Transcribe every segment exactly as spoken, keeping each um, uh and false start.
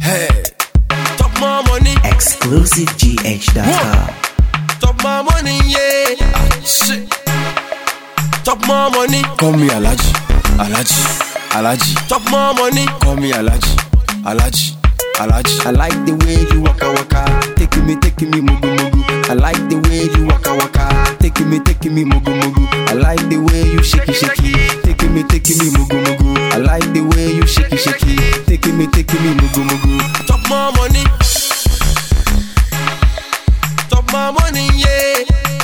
Hey, top my money. Exclusive G H dot com. Top my money, yeah. Ah, shit. Top my money. Call me Alaji, Alaji, Alaji. Top my money. Call me Alaji, Alaji, Alaji. I like the way you waka waka, taking me, taking me, mugu mugu. I like the way you waka waka, taking me, taking me, mugu mugu. I like the way you shaky shaky, taking me, taking me, mugu mugu. I like the way you shaky shaky, taking me, taking me, mugu mugu. Top my money. Top my money, yeah.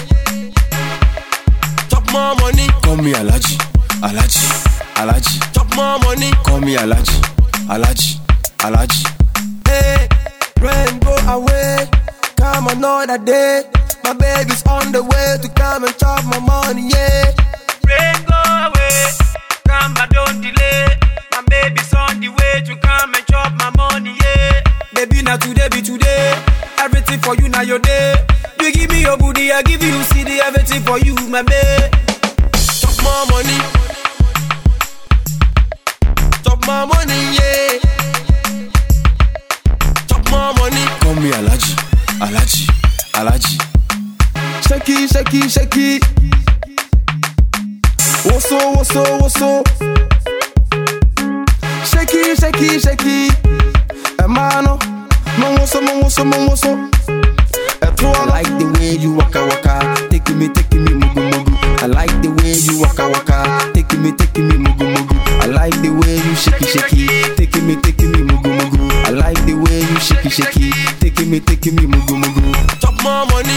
Top my money. Call me Alaji, Alaji, Alaji. Top my money. Call me Alaji, Alaji, Alaji. Hey, rain go away, come another day. My baby's on the way to come and chop my money, yeah. Rain go away, come but don't delay. My baby's on the way to come and chop my money, yeah. Baby, now today be today. Everything for you, now your day. You give me your booty, I give you C D. Everything for you, my babe. Chop my money. Chop my money, yeah. Chop my money. Call me Alaji, Alaji, Alaji. Shaki, shaki, shaki. Woso, woso, woso. Shaki, shaki, shaki. Emano, mon woso, mon woso, mon woso. I like the way you waka waka, taking me, taking me, mugu mugu. I like the way you waka waka, taking me, taking me, mugu mugu. I like the way you shaky shaky, taking me, taking me, mugu mugu. I like the way you shaky shaky, taking me, taking me, mugu mugu. Top my money.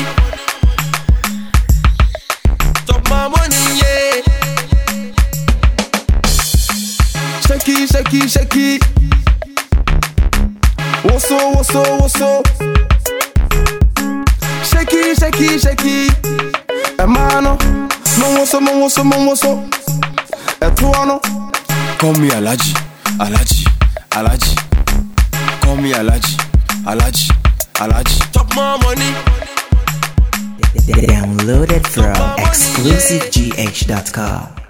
Top my money, yeah. Shaky, shaky, shaky. Woso, woso, woso. Shaky, shaky, shaky. Emano, mon woso, mon woso, mon woso. Etuano. Call me Alaji, Alaji, Alaji. Call me Alaji, Alaji, Alaji. Top my money. Download it from exclusive G H dot com.